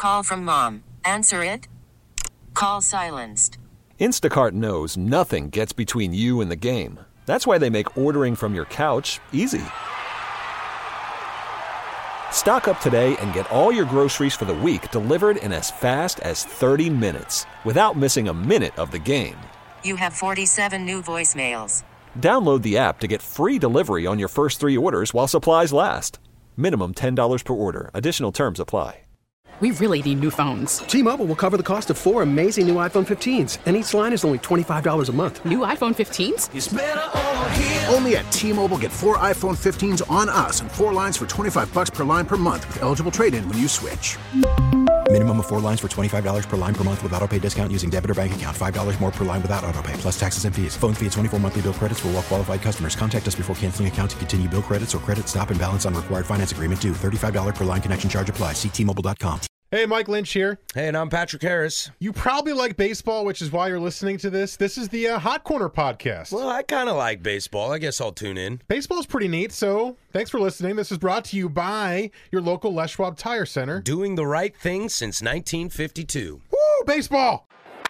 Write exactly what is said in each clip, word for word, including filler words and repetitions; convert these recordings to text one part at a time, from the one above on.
Call from mom. Answer it. Call silenced. Instacart knows nothing gets between you and the game. That's why they make ordering from your couch easy. Stock up today and get all your groceries for the week delivered in as fast as thirty minutes without missing a minute of the game. You have forty-seven new voicemails. Download the app to get free delivery on your first three orders while supplies last. Minimum ten dollars per order. Additional terms apply. We really need new phones. T-Mobile will cover the cost of four amazing new iPhone fifteens, and each line is only twenty-five dollars a month. New iPhone fifteens? It's better over here. Only at T-Mobile, get four iPhone fifteens on us and four lines for twenty-five bucks per line per month with eligible trade-in when you switch. Minimum of four lines for twenty-five dollars per line per month with autopay discount using debit or bank account. five dollars more per line without autopay, plus taxes and fees. Phone fee at twenty-four monthly bill credits for well-qualified customers. Contact us before canceling account to continue bill credits or credit stop and balance on required finance agreement due. thirty-five dollars per line connection charge applies. See T Mobile dot com. Hey, Mike Lynch here. Hey, and I'm Patrick Harris. You probably like baseball, which is why you're listening to this. This is the uh, Hot Corner podcast. Well, I kind of like baseball. I guess I'll tune in. Baseball's pretty neat, so thanks for listening. This is brought to you by your local Les Schwab Tire Center. Doing the right thing since nineteen fifty-two. Woo, baseball!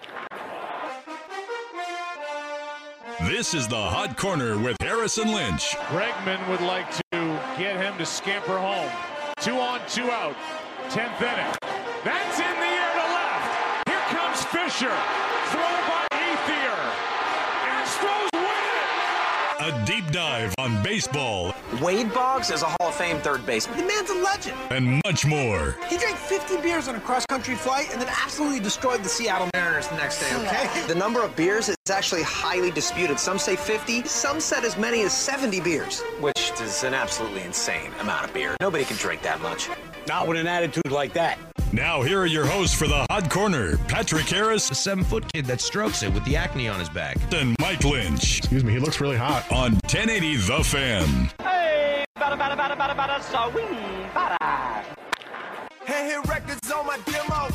This is the Hot Corner with Harrison Lynch. Bregman would like to get him to scamper home. Two on, two out. Tenth inning. That's in the air to left. Here comes Fisher. Throw by Ethier. Astros win it. A deep dive on baseball. Wade Boggs is a Hall of Fame third baseman. The man's a legend. And much more. He drank fifty beers on a cross-country flight and then absolutely destroyed the Seattle Mariners the next day, okay? The number of beers is actually highly disputed. Some say fifty, some said as many as seventy beers, which is an absolutely insane amount of beer. Nobody can drink that much. Not with an attitude like that. Now, here are your hosts for the Hot Corner, Patrick Harris. A seven-foot kid that strokes it with the acne on his back. And Mike Lynch. Excuse me, he looks really hot. On ten eighty The Fan. Hey, bada, bada, bada, bada, bada, so we bada. Hey, hit records on my demo.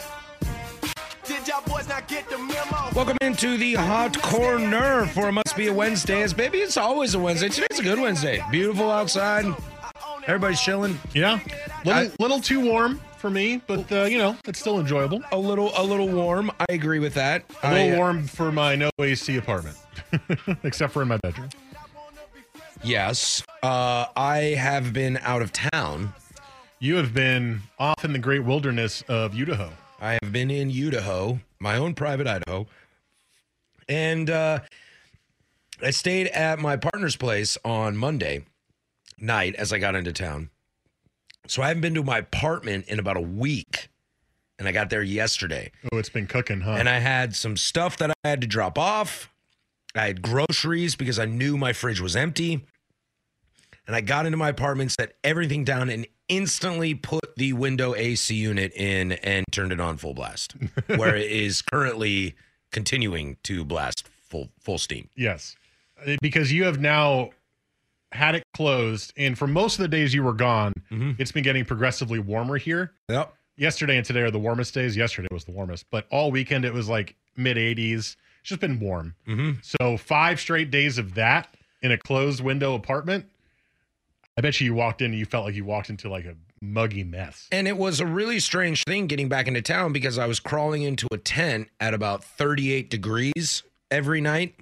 Did y'all boys not get the memo? Welcome into the Hot Corner for it must be a Wednesday. As baby, it's always a Wednesday. Today's a good Wednesday. Beautiful outside. Everybody's chilling. Yeah. Little, I, little too warm for me, but uh, you know, it's still enjoyable. A little a little warm. I agree with that. A little I, warm for my no A C apartment. Except for in my bedroom. Yes. Uh, I have been out of town. You have been off in the great wilderness of Idaho. I have been in Idaho, my own private Idaho. And uh, I stayed at my partner's place on Monday night as I got into town. So I haven't been to my apartment in about a week. And I got there yesterday. Oh, it's been cooking, huh? And I had some stuff that I had to drop off. I had groceries because I knew my fridge was empty. And I got into my apartment, set everything down, and instantly put the window A C unit in and turned it on full blast, where it is currently continuing to blast full full steam. Yes, because you have now had it closed, and for most of the days you were gone, mm-hmm. it's been getting progressively warmer here. Yep. Yesterday and today are the warmest days. Yesterday was the warmest, but all weekend it was like mid eighties. It's just been warm. Mm-hmm. So five straight days of that in a closed window apartment. I bet you you walked in and you felt like you walked into like a muggy mess. And it was a really strange thing getting back into town because I was crawling into a tent at about thirty-eight degrees every night.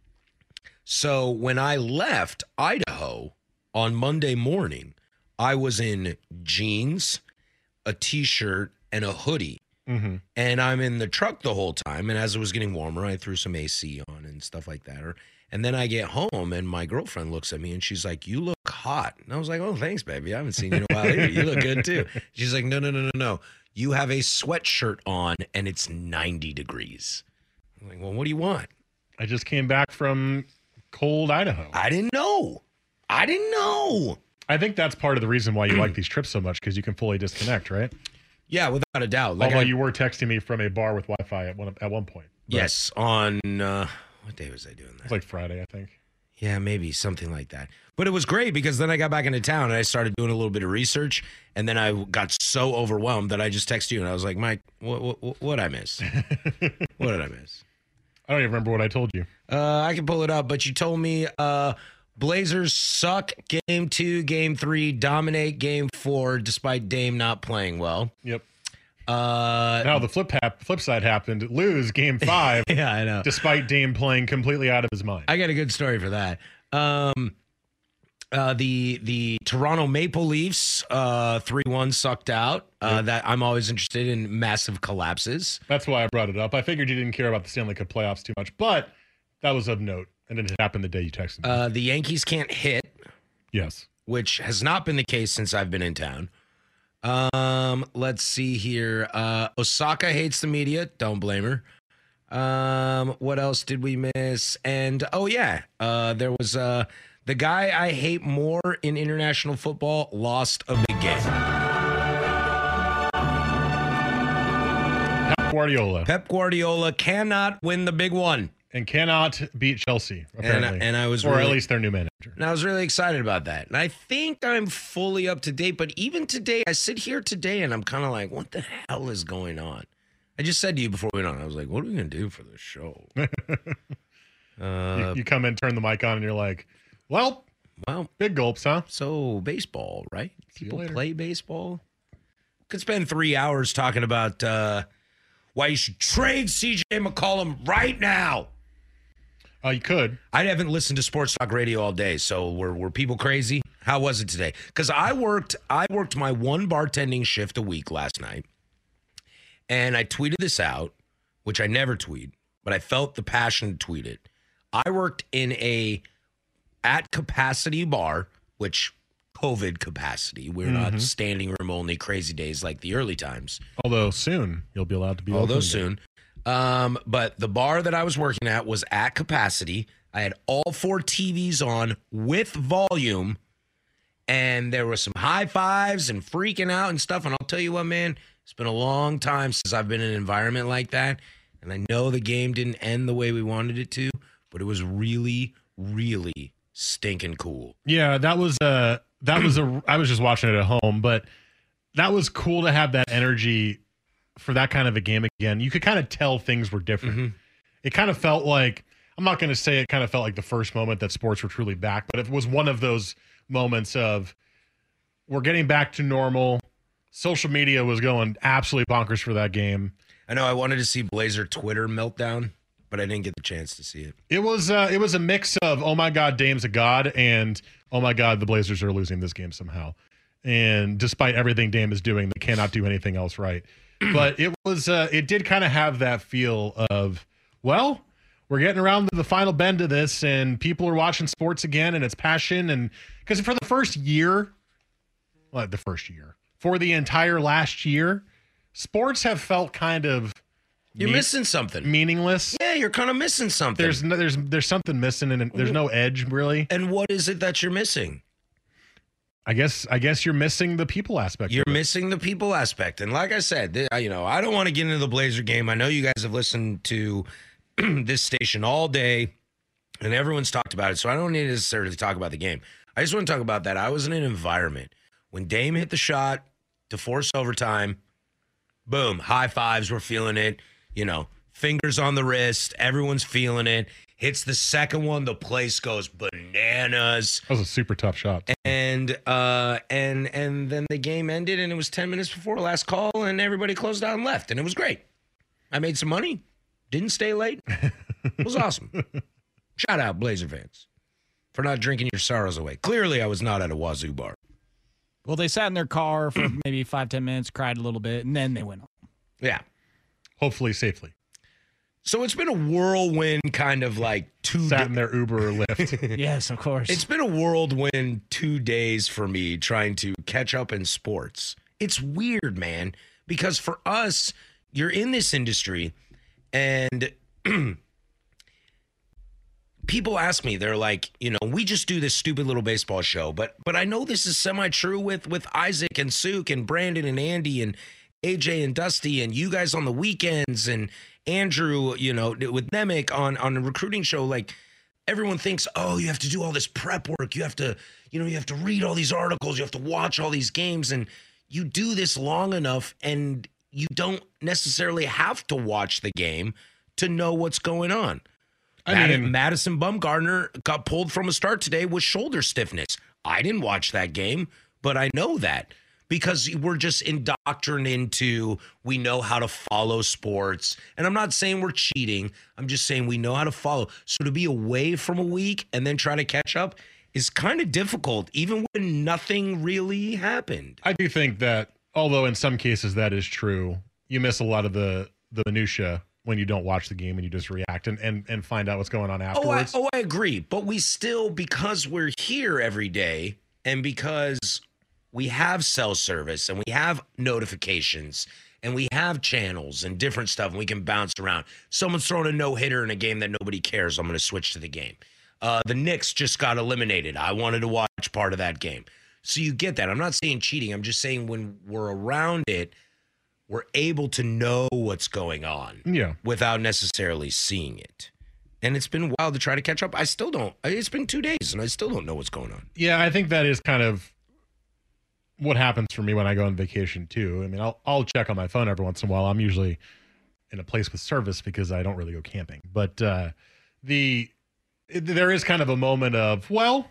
So when I left Idaho on Monday morning, I was in jeans, a t-shirt, and a hoodie. Mm-hmm. And I'm in the truck the whole time. And as it was getting warmer, I threw some A C on and stuff like that. Or, and then I get home and my girlfriend looks at me and she's like, "You look hot." And I was like, "Oh, thanks, baby. I haven't seen you in a while either. You look good too." She's like, "No, no, no, no, no. You have a sweatshirt on and it's ninety degrees. I'm like, "Well, what do you want?" I just came back from cold Idaho. I didn't know. I didn't know. I think that's part of the reason why you like these trips so much, because you can fully disconnect, right? Yeah, without a doubt. Like Although I, you were texting me from a bar with Wi-Fi at one at one point. But yes, on uh, what day was I doing that? It was like Friday, I think. Yeah, maybe something like that. But it was great because then I got back into town and I started doing a little bit of research, and then I got so overwhelmed that I just texted you and I was like, "Mike, what what what did I miss? What did I miss?" I don't even remember what I told you. Uh, I can pull it up, but you told me uh, Blazers suck game two, game three, dominate game four, despite Dame not playing well. Yep. Uh, now the flip hap- flip side happened. Lose game five. Yeah, I know. Despite Dame playing completely out of his mind. I got a good story for that. Um, uh, the the Toronto Maple Leafs uh, three one sucked out. Uh, Yeah. That I'm always interested in massive collapses. That's why I brought it up. I figured you didn't care about the Stanley Cup playoffs too much, but that was of note, and it happened the day you texted me. Uh, the Yankees can't hit. Yes. Which has not been the case since I've been in town. Um, let's see here. Uh, Osaka hates the media. Don't blame her. Um, what else did we miss? And oh yeah, uh, there was uh the guy I hate more in international football lost a big game. Pep Guardiola. Pep Guardiola cannot win the big one. And cannot beat Chelsea, apparently. And, and I was or really, at least their new manager. And I was really excited about that. And I think I'm fully up to date. But even today, I sit here today and I'm kind of like, what the hell is going on? I just said to you before we went on, I was like, what are we going to do for this show? uh, you, you come in, turn the mic on, and you're like, well, well, big gulps, huh? So baseball, right? See you People later. play baseball. Could spend three hours talking about uh, why you should trade C J McCollum right now. Oh, uh, you could. I haven't listened to sports talk radio all day, so were were people crazy? How was it today? Because I worked I worked my one bartending shift a week last night, and I tweeted this out, which I never tweet, but I felt the passion to tweet it. I worked in a at capacity bar, which COVID capacity. We're Mm-hmm. not standing room only crazy days like the early times. Although soon you'll be allowed to be. Although open soon. again. Um, but the bar that I was working at was at capacity. I had all four T Vs on with volume, and there were some high fives and freaking out and stuff. And I'll tell you what, man, it's been a long time since I've been in an environment like that. And I know the game didn't end the way we wanted it to, but it was really, really stinking cool. Yeah, that was a that was a. I was just watching it at home, but that was cool to have that energy for that kind of a game again. You could kind of tell things were different. Mm-hmm. It kind of felt like, I'm not going to say it kind of felt like the first moment that sports were truly back, but it was one of those moments of we're getting back to normal. Social media was going absolutely bonkers for that game. I know I wanted to see Blazer Twitter meltdown, but I didn't get the chance to see it. It was uh, it was a mix of, oh my God, Dame's a god, and oh my God, the Blazers are losing this game somehow. And despite everything Dame is doing, they cannot do anything else right. But it was, uh, it did kind of have that feel of, well, we're getting around to the final bend of this, and people are watching sports again, and it's passion. And because for the first year, well, the first year, for the entire last year, sports have felt kind of You're me- missing something. meaningless. Yeah, you're kind of missing something. There's no, there's there's something missing, and there's no edge really. And what is it that you're missing? I guess I guess you're missing the people aspect. You're of it. missing the people aspect. And like I said, th- you know, I don't want to get into the Blazer game. I know you guys have listened to this station all day, and everyone's talked about it, so I don't need to necessarily talk about the game. I just want to talk about that. I was in an environment when Dame hit the shot to force overtime. Boom, high fives. We're feeling it. You know, fingers on the wrist. Everyone's feeling it. Hits the second one. The place goes bananas. That was a super tough shot. And uh, and and then the game ended, and it was ten minutes before last call, and everybody closed out and left, and it was great. I made some money. Didn't stay late. It was awesome. Shout out Blazer fans for not drinking your sorrows away. Clearly, I was not at a Wazoo bar. Well, they sat in their car for maybe five, ten minutes, cried a little bit, and then they went home. Yeah. Hopefully safely. So it's been a whirlwind kind of like two Sat in their Uber or Lyft. Yes, of course. It's been a whirlwind two days for me trying to catch up in sports. It's weird, man, because for us, you're in this industry and people ask me, they're like, you know, we just do this stupid little baseball show, but but I know this is semi-true with with Isaac and Suk and Brandon and Andy and A J and Dusty and you guys on the weekends and Andrew, you know, with Nemec on, on a recruiting show. Like, everyone thinks, oh, you have to do all this prep work. You have to, you know, you have to read all these articles. You have to watch all these games. And you do this long enough and you don't necessarily have to watch the game to know what's going on. I Mad- mean- Madison Bumgarner got pulled from a start today with shoulder stiffness. I didn't watch that game, but I know that. because we're just indoctrinated into we know how to follow sports. And I'm not saying we're cheating. I'm just saying we know how to follow. So to be away from a week and then try to catch up is kind of difficult, even when nothing really happened. I do think that, although in some cases that is true, you miss a lot of the, the minutia when you don't watch the game and you just react and, and, and find out what's going on afterwards. Oh I, oh, I agree. But we still, because we're here every day and because we have cell service and we have notifications and we have channels and different stuff and we can bounce around. Someone's throwing a no-hitter in a game that nobody cares. I'm going to switch to the game. Uh, the Knicks just got eliminated. I wanted to watch part of that game. So you get that. I'm not saying cheating. I'm just saying when we're around it, we're able to know what's going on yeah. without necessarily seeing it. And it's been wild to try to catch up. I still don't. It's been two days, and I still don't know what's going on. Yeah, I think that is kind of what happens for me when I go on vacation, too. I mean, I'll, I'll check on my phone every once in a while. I'm usually in a place with service because I don't really go camping. But uh, the it, there is kind of a moment of, well,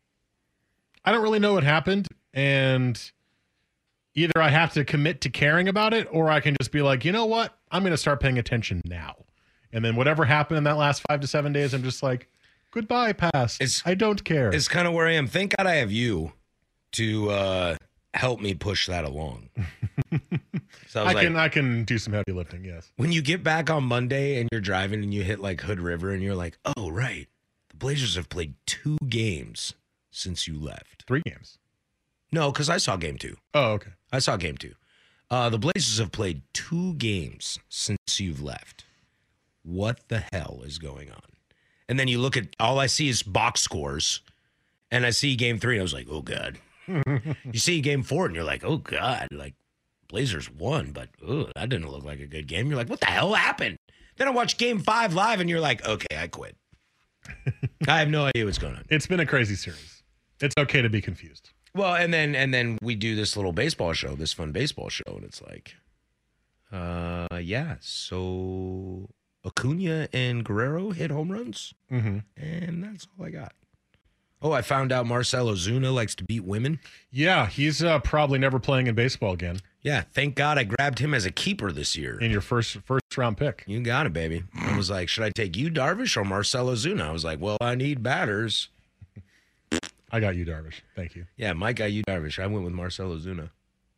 I don't really know what happened, and either I have to commit to caring about it, or I can just be like, you know what? I'm going to start paying attention now. And then whatever happened in that last five to seven days, I'm just like, goodbye, past. It's, I don't care. It's kind of where I am. Thank God I have you to uh, help me push that along. So I, was I like, can I can do some heavy lifting, yes. When you get back on Monday and you're driving and you hit like Hood River and you're like, oh, right. The Blazers have played two games since you left. Three games. No, because I saw game two. Oh, okay. I saw game two. Uh, the Blazers have played two games since you've left. What the hell is going on? And then you look at, all I see is box scores, and I see game three, and I was like, oh, God. You see game four, and you're like, oh, God. Like, Blazers won, but ooh, that didn't look like a good game. You're like, what the hell happened? Then I watch game five live, and you're like, okay, I quit. I have no idea what's going on. It's been a crazy series. It's okay to be confused. Well, and then and then we do this little baseball show, this fun baseball show, and it's like, uh, yeah, so Acuna and Guerrero hit home runs, mm-hmm. and that's all I got. Oh, I found out Marcell Ozuna likes to beat women. Yeah, he's uh, probably never playing in baseball again. Yeah, thank God I grabbed him as a keeper this year. In your first first round pick. You got it, baby. I was like, should I take you, Darvish, or Marcell Ozuna? I was like, well, I need batters. I got you, Darvish. Thank you. Yeah, Mike got you, Darvish. I went with Marcell Ozuna.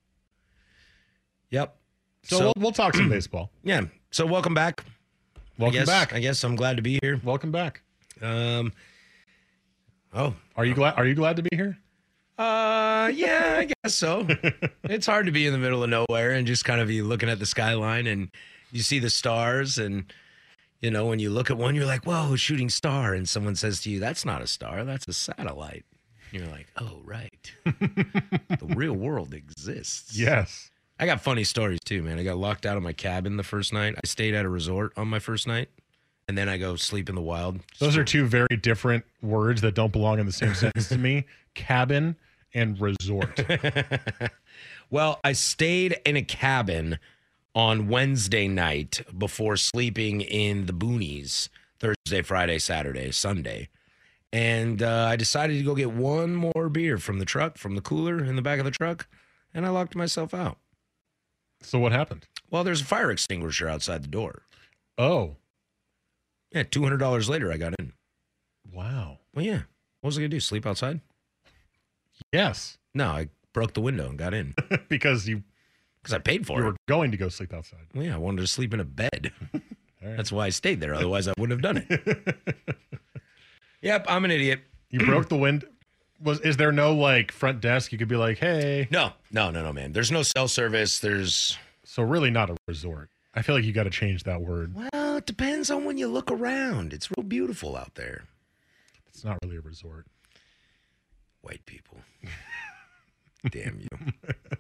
Yep. So, so we'll, we'll talk some baseball. Yeah. So welcome back. Welcome I guess, back. I guess I'm glad to be here. Welcome back. Um. Oh, are you glad? Are you glad to be here? Uh, yeah, I guess so. It's hard to be in the middle of nowhere and just kind of be looking at the skyline and you see the stars and. You know, when you look at one, you're like, whoa, shooting star. And someone says to you, that's not a star, that's a satellite. You're like, oh, right. The real world exists. Yes. I got funny stories, too, man. I got locked out of my cabin the first night. I stayed at a resort on my first night. And then I go sleep in the wild. Those are two very different words that don't belong in the same sentence to me. Cabin and resort. Well, I stayed in a cabin on Wednesday night before sleeping in the boonies Thursday, Friday, Saturday, Sunday. And uh, I decided to go get one more beer from the truck, from the cooler in the back of the truck, and I locked myself out. So what happened? Well, there's a fire extinguisher outside the door. Oh. Yeah, two hundred dollars later, I got in. Wow. Well, yeah. What was I going to do, sleep outside? Yes. No, I broke the window and got in. Because you... Because I paid for you it. You were going to go sleep outside. Well, yeah, I wanted to sleep in a bed. Right. That's why I stayed there. Otherwise, I wouldn't have done it. Yep, I'm an idiot. You broke the wind. Was is there no like front desk? You could be like, hey. No, no, no, no, man. There's no cell service. There's so really not a resort. I feel like you got to change that word. Well, it depends on when you look around. It's real beautiful out there. It's not really a resort. White people. Damn you.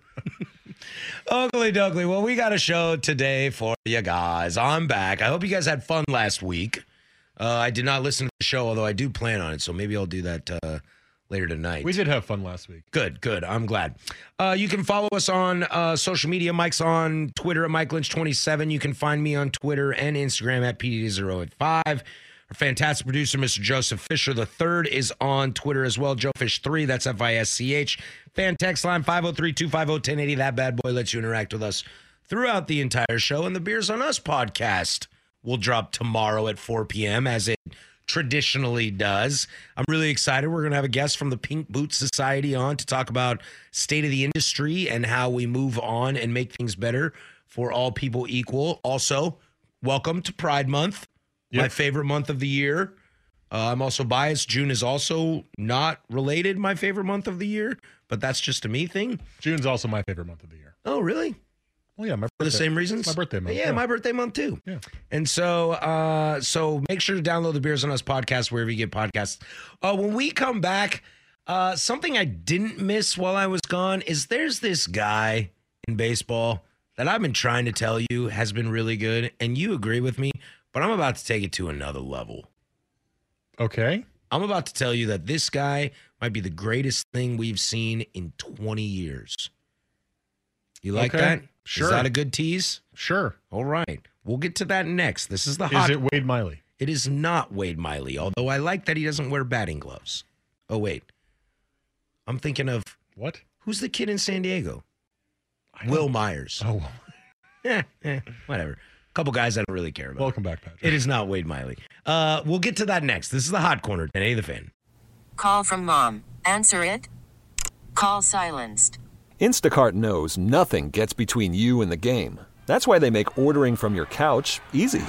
Ugly Dougly. Well, we got a show today for you guys. I'm back. I hope you guys had fun last week. Uh, I did not listen to the show, although I do plan on it, so maybe I'll do that uh, later tonight. We did have fun last week. Good, good. I'm glad. Uh, you can follow us on uh, social media. Mike's on Twitter at Mike Lynch twenty-seven. You can find me on Twitter and Instagram at P D zero eight five. Our fantastic producer, Mister Joseph Fisher the third, is on Twitter as well. Joe Fish three, that's F I S C H. Fan text line five oh three, two five oh, one oh eight oh. That bad boy lets you interact with us throughout the entire show. And the Beers on Us podcast will drop tomorrow at four p.m. as it traditionally does. I'm really excited. We're going to have a guest from the Pink Boot Society on to talk about state of the industry and how we move on and make things better for all people equal. Also, welcome to Pride Month, yep. my favorite month of the year. Uh, I'm also biased. June is also not related my favorite month of the year, but that's just a me thing. June's also my favorite month of the year. Oh, really? Well, yeah, my For the same reasons? My birthday month. Yeah, yeah, my birthday month too. Yeah. And so uh, so make sure to download the Beers on Us podcast wherever you get podcasts. Uh, when we come back, uh, something I didn't miss while I was gone is there's this guy in baseball that I've been trying to tell you has been really good, and you agree with me, but I'm about to take it to another level. Okay. I'm about to tell you that this guy might be the greatest thing we've seen in twenty years. You like okay. that? Sure. Is that a good tease? Sure. All right. We'll get to that next. This is the hot. Is it Wade Miley? It is not Wade Miley, although I like that he doesn't wear batting gloves. Oh, wait. I'm thinking of... What? Who's the kid in San Diego? Will Myers. Oh. eh, eh, whatever. A couple guys I don't really care about. Welcome back, Patrick. It is not Wade Miley. Uh, we'll get to that next. This is the Hot Corner. ten eighty The Fan. Call from mom. Answer it. Call silenced. Instacart knows nothing gets between you and the game. That's why they make ordering from your couch easy.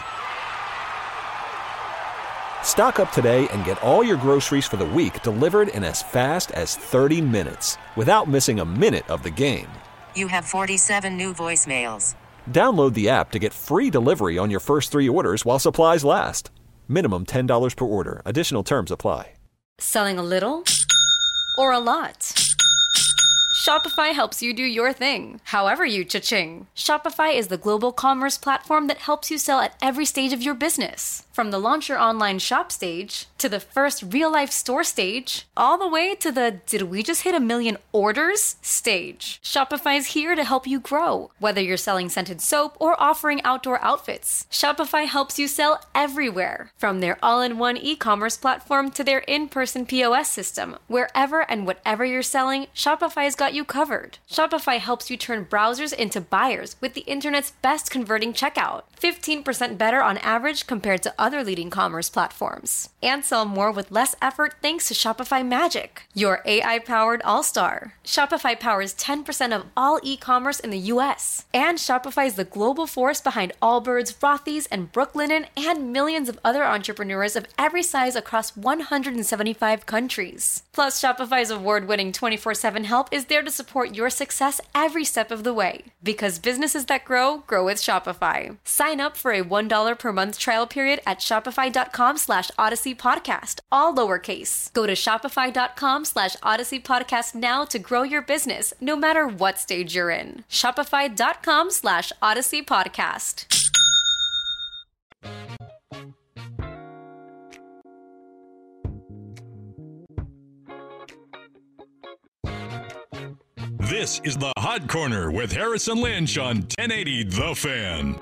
Stock up today and get all your groceries for the week delivered in as fast as thirty minutes without missing a minute of the game. You have forty-seven new voicemails. Download the app to get free delivery on your first three orders while supplies last. Minimum ten dollars per order. Additional terms apply. Selling a little or a lot? Shopify helps you do your thing, however you cha-ching. Shopify is the global commerce platform that helps you sell at every stage of your business. From the launch your online shop stage, to the first real-life store stage, all the way to the did we just hit a million orders stage. Shopify's here to help you grow. Whether you're selling scented soap or offering outdoor outfits, Shopify helps you sell everywhere. From their all-in-one e-commerce platform to their in-person P O S system. Wherever and whatever you're selling, Shopify's got you covered. Shopify helps you turn browsers into buyers with the internet's best converting checkout. fifteen percent better on average compared to other leading commerce platforms. And sell more with less effort thanks to Shopify Magic, your A I-powered all-star. Shopify powers ten percent of all e-commerce in the U S. And Shopify is the global force behind Allbirds, Rothy's, and Brooklinen, and millions of other entrepreneurs of every size across one hundred seventy-five countries. Plus, Shopify's award-winning twenty-four seven help is there to support your success every step of the way. Because businesses that grow, grow with Shopify. Sign up for a one dollar per month trial period at shopify.com slash Odyssey Podcast, all lowercase. Go to shopify.com slash Odyssey Podcast now to grow your business, no matter what stage you're in. Shopify.com slash Odyssey Podcast. This is the Hot Corner with Harrison Lynch on ten eighty The Fan.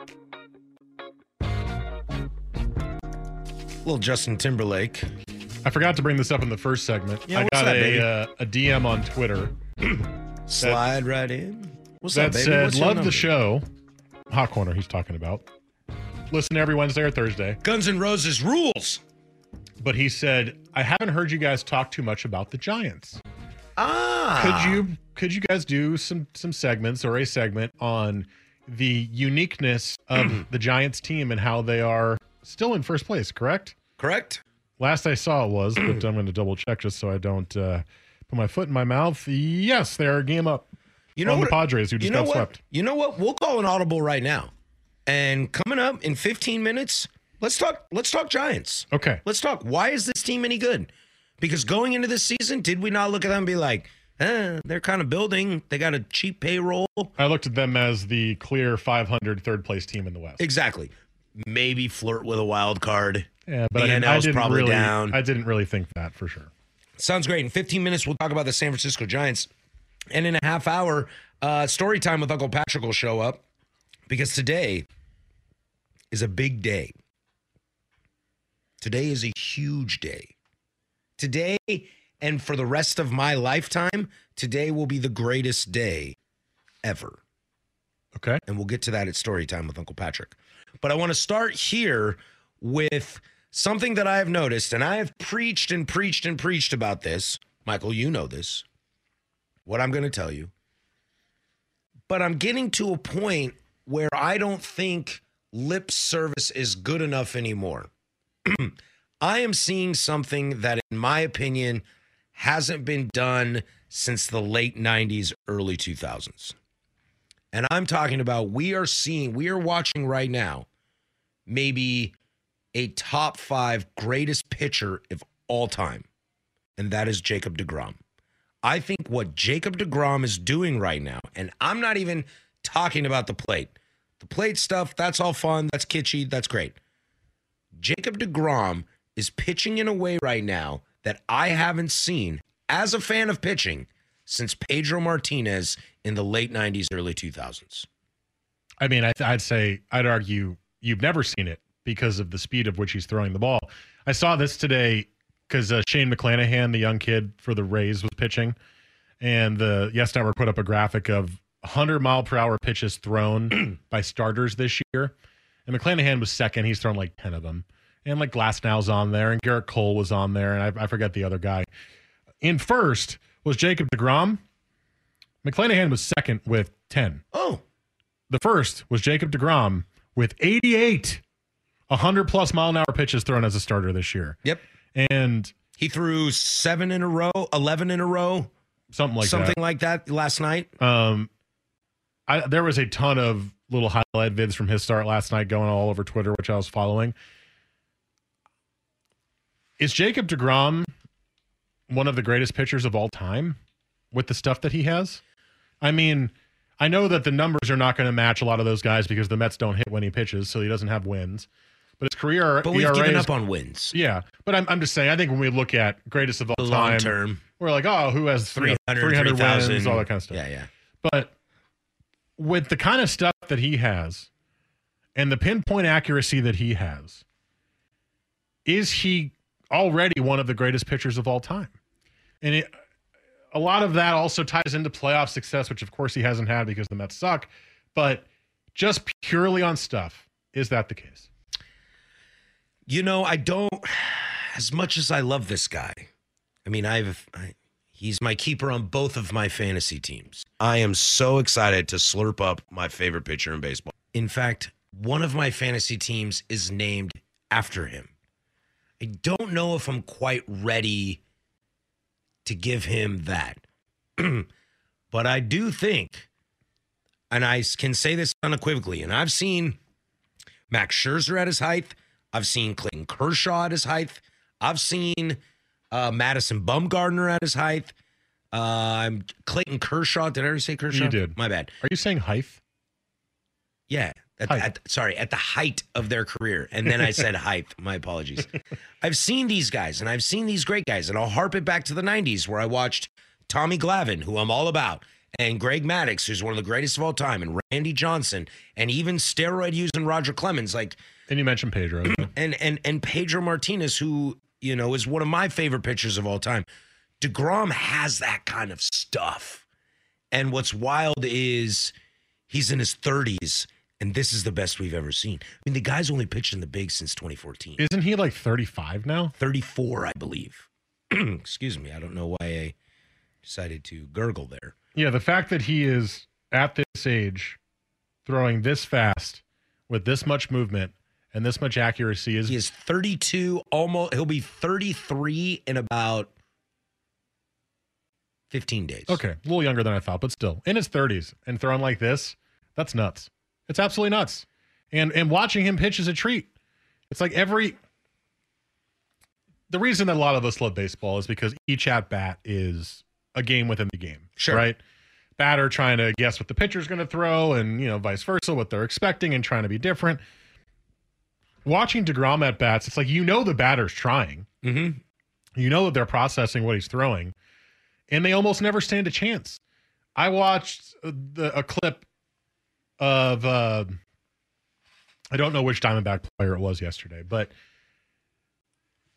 Little Justin Timberlake. I forgot to bring this up in the first segment. Yeah, I what's got that, a baby? uh, a D M on Twitter. Slide right in. What's that up, baby? said, What's your love number? the show. Hot Corner, he's talking about. Listen every Wednesday or Thursday. Guns N' Roses rules. But he said, I haven't heard you guys talk too much about the Giants. Ah. Could you could you guys do some some segments or a segment on the uniqueness of the Giants team and how they are still in first place, correct? Correct. Last I saw it was, but I'm going to double check just so I don't uh, put my foot in my mouth. Yes, they're a game up You know on what, the Padres who just you know got what? swept. You know what? We'll call an audible right now. And coming up in fifteen minutes, let's talk let's talk Giants. Okay. Let's talk. Why is this team any good? Because going into this season, did we not look at them and be like, eh, they're kind of building. They got a cheap payroll. I looked at them as the clear five hundred third place team in the West. Exactly. Maybe flirt with a wild card. Yeah, but the I didn't, N I L's didn't probably really, down. I didn't really think that for sure. Sounds great. In fifteen minutes, we'll talk about the San Francisco Giants. And in a half hour, uh, story time with Uncle Patrick will show up because today is a big day. Today is a huge day. Today, and for the rest of my lifetime, today will be the greatest day ever. Okay. And we'll get to that at story time with Uncle Patrick. But I want to start here with something that I have noticed, and I have preached and preached and preached about this. Michael, you know this, what I'm going to tell you. But I'm getting to a point where I don't think lip service is good enough anymore. I am seeing something that, in my opinion, hasn't been done since the late nineties, early two thousands. And I'm talking about we are seeing, we are watching right now, maybe a top five greatest pitcher of all time. And that is Jacob deGrom. I think what Jacob deGrom is doing right now, and I'm not even talking about the plate. The plate stuff, that's all fun. That's kitschy. That's great. Jacob deGrom is pitching in a way right now that I haven't seen as a fan of pitching since Pedro Martinez in the late nineties, early two thousands. I mean, I th- I'd say, I'd argue you've never seen it because of the speed of which he's throwing the ball. I saw this today because uh, Shane McClanahan, the young kid for the Rays, was pitching. And the Yes Network put up a graphic of one hundred mile per hour pitches thrown by starters this year. And McClanahan was second. He's thrown like ten of them. And like Glasnow's on there, and Garrett Cole was on there, and I, I forget the other guy. In first was Jacob deGrom. McClanahan was second with ten. Oh. The first was Jacob deGrom with eighty-eight one hundred plus mile an hour pitches thrown as a starter this year. Yep. And he threw seven in a row, eleven in a row. Something like something that. Something like that last night. Um, I, there was a ton of little highlight vids from his start last night going all over Twitter, which I was following. Is Jacob deGrom one of the greatest pitchers of all time with the stuff that he has? I mean, I know that the numbers are not going to match a lot of those guys because the Mets don't hit when he pitches, so he doesn't have wins. But his career, but we've E R A given is, up on wins. Yeah, but I'm I'm just saying. I think when we look at greatest of all the time, long term, we're like, oh, who has three hundred, three hundred wins, all that kind of stuff. Yeah, yeah. But with the kind of stuff that he has, and the pinpoint accuracy that he has, is he already one of the greatest pitchers of all time? And it, a lot of that also ties into playoff success, which of course he hasn't had because the Mets suck. But just purely on stuff, is that the case? You know, I don't, as much as I love this guy, I mean, I've, I, he's my keeper on both of my fantasy teams. I am so excited to slurp up my favorite pitcher in baseball. In fact, one of my fantasy teams is named after him. I don't know if I'm quite ready to give him that. But I do think, and I can say this unequivocally, and I've seen Max Scherzer at his height. I've seen Clayton Kershaw at his height. I've seen uh, Madison Bumgarner at his height. Uh, Clayton Kershaw. Did I ever say Kershaw? You did. My bad. Are you saying height? Yeah. At, height. At, sorry, at the height of their career. And then I said height. My apologies. I've seen these guys, and I've seen these great guys, and I'll harp it back to the nineties where I watched Tommy Glavine, who I'm all about, and Greg Maddux, who's one of the greatest of all time, and Randy Johnson, and even steroid-using Roger Clemens. Like, and you mentioned Pedro. and, and, and Pedro Martinez, who, you know, is one of my favorite pitchers of all time. deGrom has that kind of stuff. And what's wild is he's in his thirties, and this is the best we've ever seen. I mean, the guy's only pitched in the big since twenty fourteen. Isn't he like thirty-five now? thirty-four, I believe. Excuse me. I don't know why I decided to gurgle there. Yeah, the fact that he is at this age throwing this fast with this much movement and this much accuracy is... He is thirty-two, almost... He'll be thirty-three in about fifteen days. Okay, a little younger than I thought, but still. In his thirties and throwing like this, that's nuts. It's absolutely nuts. And and watching him pitch is a treat. It's like every... The reason that a lot of us love baseball is because each at-bat is a game within the game. Sure. Right? Batter trying to guess what the pitcher's going to throw and, you know, vice versa, what they're expecting and trying to be different. Watching deGrom at bats, it's like, you know, the batter's trying. Mm-hmm. You know that they're processing what he's throwing, and they almost never stand a chance. I watched the, a clip of, uh, I don't know which Diamondback player it was yesterday, but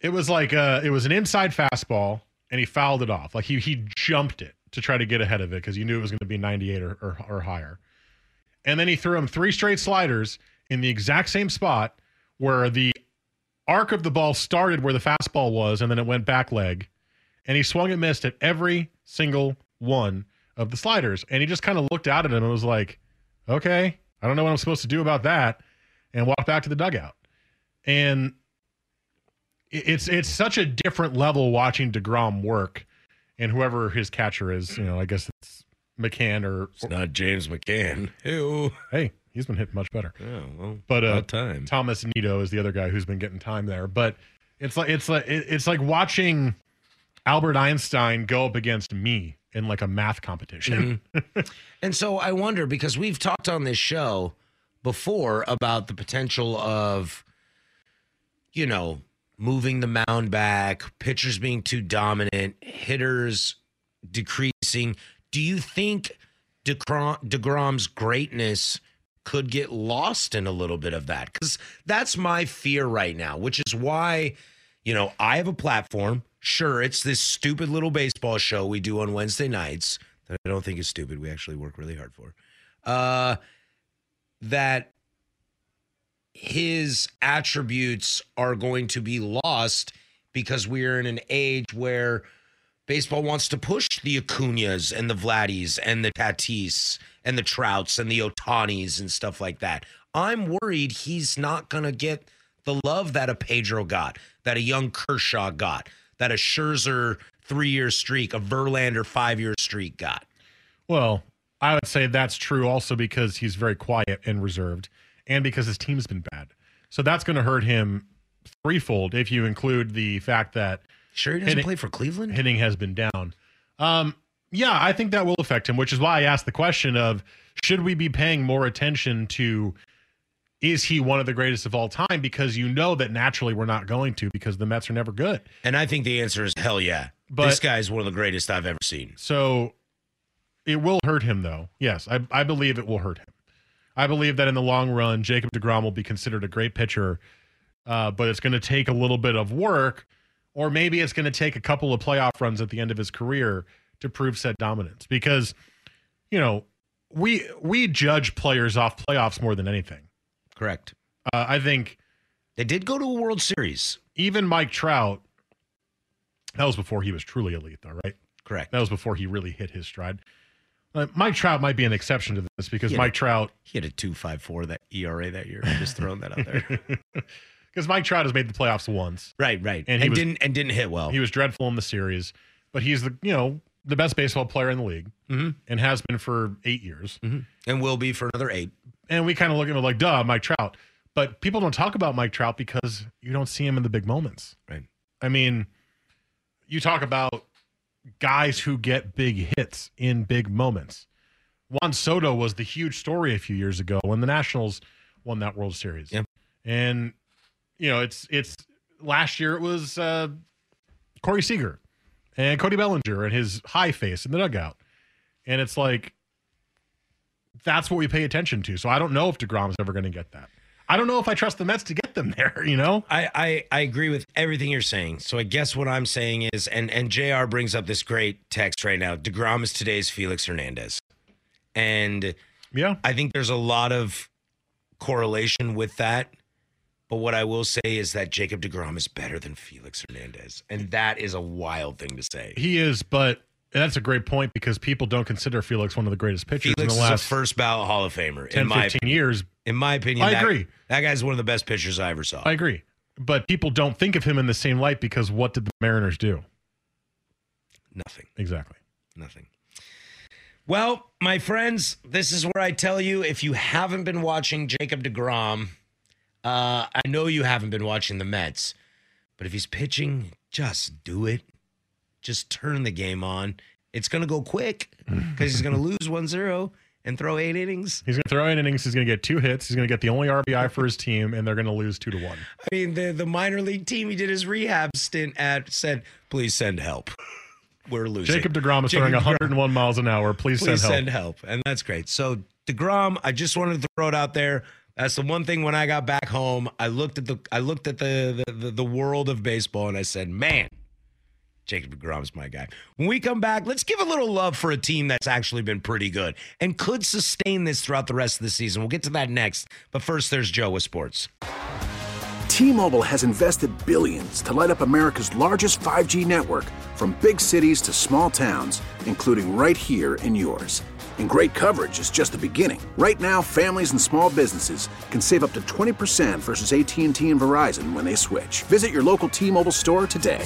It was like uh, it was an inside fastball, and he fouled it off. Like he he jumped it to try to get ahead of it because he knew it was going to be ninety-eight or, or or higher. And then he threw him three straight sliders in the exact same spot where the arc of the ball started where the fastball was, and then it went back leg. And he swung and missed at every single one of the sliders. And he just kind of looked out at him and was like, okay, I don't know what I'm supposed to do about that, and walked back to the dugout. And it's it's such a different level watching DeGrom work, and whoever his catcher is, you know, I guess it's McCann or it's not James McCann. Ew. Hey, he's been hitting much better. Oh, well, but uh, time. Thomas Nito is the other guy who's been getting time there. But it's like it's like it's like watching Albert Einstein go up against me in like a math competition. Mm-hmm. And so I wonder, because we've talked on this show before about the potential of, you know, moving the mound back, pitchers being too dominant, hitters decreasing. Do you think DeGrom, DeGrom's greatness could get lost in a little bit of that? Because that's my fear right now, which is why, you know, I have a platform. Sure, it's this stupid little baseball show we do on Wednesday nights that I don't think is stupid. We actually work really hard for. Uh, that his attributes are going to be lost because we're in an age where baseball wants to push the Acuñas and the Vladdies and the Tatis and the Trouts and the Otanis and stuff like that. I'm worried he's not going to get the love that a Pedro got, that a young Kershaw got, that a Scherzer three-year streak, a Verlander five-year streak got. Well, I would say that's true also because he's very quiet and reserved, and because his team's been bad. So that's going to hurt him threefold if you include the fact that sure he doesn't hitting, play for Cleveland? Hitting has been down. Um, yeah, I think that will affect him, which is why I asked the question of, should we be paying more attention to, is he one of the greatest of all time? Because you know that naturally we're not going to, because the Mets are never good. And I think the answer is hell yeah. But this guy is one of the greatest I've ever seen. So it will hurt him, though. Yes, I, I believe it will hurt him. I believe that in the long run, Jacob deGrom will be considered a great pitcher, uh, but it's going to take a little bit of work, or maybe it's going to take a couple of playoff runs at the end of his career to prove said dominance. Because, you know, we we judge players off playoffs more than anything. Correct. Uh, I think they did go to a World Series. Even Mike Trout, that was before he was truly elite, though, right? Correct. That was before he really hit his stride. Uh, Mike Trout might be an exception to this because Mike a, Trout... He had a two point five four that E R A that year. I'm just throwing that out there. Because Mike Trout has made the playoffs once. Right, right. And, and he was, didn't and didn't hit well. He was dreadful in the series. But he's the, you know, the best baseball player in the league. Mm-hmm. And has been for eight years. Mm-hmm. And will be for another eight. And we kind of look at him like, duh, Mike Trout. But people don't talk about Mike Trout because you don't see him in the big moments. Right. I mean, you talk about guys who get big hits in big moments. Juan Soto was the huge story a few years ago when the Nationals won that World Series. Yep. And, you know, it's it's last year it was uh, Corey Seager and Cody Bellinger and his high face in the dugout. And it's like, that's what we pay attention to. So I don't know if DeGrom's ever going to get that. I don't know if I trust the Mets to get them there, you know? I, I, I agree with everything you're saying. So I guess what I'm saying is, and, and J R brings up this great text right now, DeGrom is today's Felix Hernandez. And yeah, I think there's a lot of correlation with that. But what I will say is that Jacob deGrom is better than Felix Hernandez. And that is a wild thing to say. He is, but that's a great point because people don't consider Felix one of the greatest pitchers Felix in the last is a first ballot Hall of Famer. ten, in my fifteen opinion. years. In my opinion, I that, agree. That guy's one of the best pitchers I ever saw. I agree. But people don't think of him in the same light because what did the Mariners do? Nothing. Exactly. Nothing. Well, my friends, this is where I tell you, if you haven't been watching Jacob deGrom, uh, I know you haven't been watching the Mets, but if he's pitching, just do it. Just turn the game on. It's going to go quick because he's going to lose one zero and throw eight innings. He's going to throw eight innings. He's going to get two hits. He's going to get the only R B I for his team, and they're going to lose two to one. I mean, the, the minor league team he did his rehab stint at said, please send help. We're losing. Jacob deGrom is Jacob throwing one hundred one miles an hour. Please, Please send help. send help. And that's great. So, deGrom, I just wanted to throw it out there. That's the one thing when I got back home, I looked at the I looked at the the, the, the world of baseball and I said, man, Jacob deGrom's my guy. When we come back, let's give a little love for a team that's actually been pretty good and could sustain this throughout the rest of the season. We'll get to that next. But first, there's Joe with sports. T-Mobile has invested billions to light up America's largest five G network, from big cities to small towns, including right here in yours. And great coverage is just the beginning. Right now, families and small businesses can save up to twenty percent versus A T and T and Verizon when they switch. Visit your local T-Mobile store today.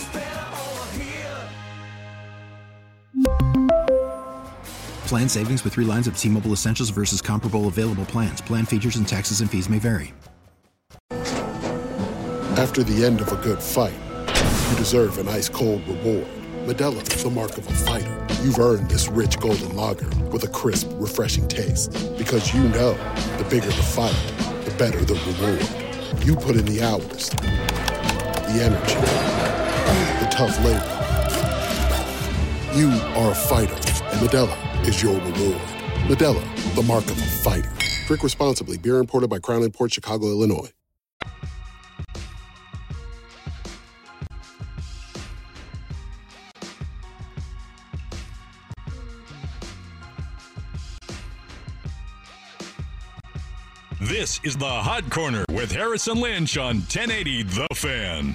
Plan savings with three lines of T-Mobile Essentials versus comparable available plans. Plan features and taxes and fees may vary. After the end of a good fight, you deserve an ice-cold reward. Modelo is the mark of a fighter. You've earned this rich golden lager with a crisp, refreshing taste. Because you know, the bigger the fight, the better the reward. You put in the hours, the energy, the tough labor. You are a fighter, and Modelo is your reward. Modelo, the mark of a fighter. Drink responsibly. Beer imported by Crown Imports, Chicago, Illinois. This is the Hot Corner with Harrison Lynch on ten eighty The Fan.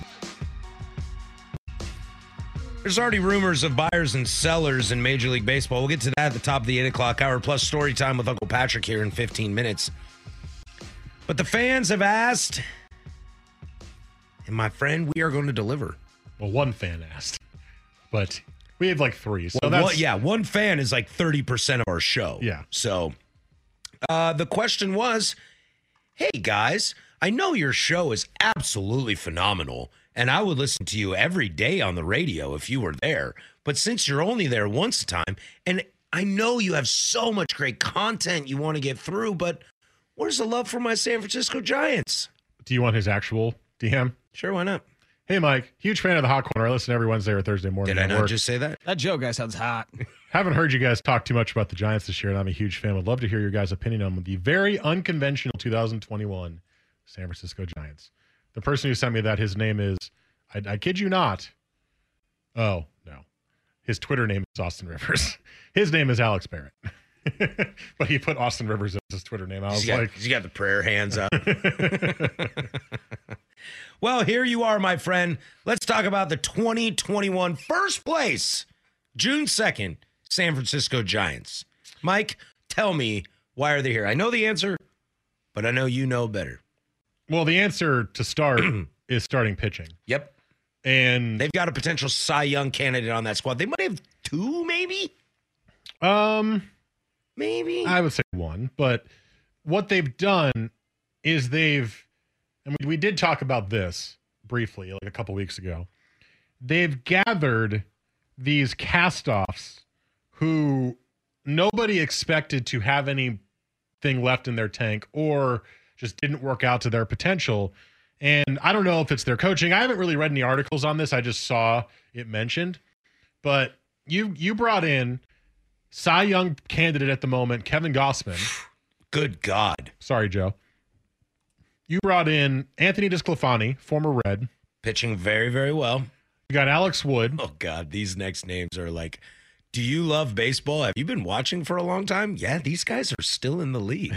There's already rumors of buyers and sellers in Major League Baseball. We'll get to that at the top of the eight o'clock hour, plus story time with Uncle Patrick here in fifteen minutes. But the fans have asked, and my friend, we are going to deliver. Well, one fan asked, but we have like three. So well, that's one, yeah, one fan is like thirty percent of our show. Yeah. So uh, the question was, hey, guys, I know your show is absolutely phenomenal, and I would listen to you every day on the radio if you were there. But since you're only there once a time, and I know you have so much great content you want to get through, but where's the love for my San Francisco Giants? Do you want his actual D M? Sure, why not? Hey, Mike, huge fan of the Hot Corner. I listen every Wednesday or Thursday morning. Did I at not work. just say that? That Joe guy sounds hot. Haven't heard you guys talk too much about the Giants this year, and I'm a huge fan. Would love to hear your guys' opinion on the very unconventional two thousand twenty-one San Francisco Giants. The person who sent me that, his name is, I, I kid you not. Oh, no. His Twitter name is Austin Rivers. His name is Alex Barrett. But he put Austin Rivers as his Twitter name. I was he's got, like, he's got the prayer hands up. Well, here you are, my friend. Let's talk about the twenty twenty-one first place, June second, San Francisco Giants. Mike, tell me, why are they here? I know the answer, but I know you know better. Well, the answer to start is starting pitching. Yep. And they've got a potential Cy Young candidate on that squad. They might have two, maybe? Um, maybe. I would say one. But what they've done is they've, and we, we did talk about this briefly like a couple weeks ago. They've gathered these cast-offs who nobody expected to have anything left in their tank or just didn't work out to their potential. And I don't know if it's their coaching. I haven't really read any articles on this. I just saw it mentioned. But you you brought in Cy Young candidate at the moment, Kevin Gossman. Good God. Sorry, Joe. You brought in Anthony DeSclafani, former Red. Pitching very, very well. You got Alex Wood. Oh, God. These next names are like, do you love baseball? Have you been watching for a long time? Yeah, these guys are still in the league.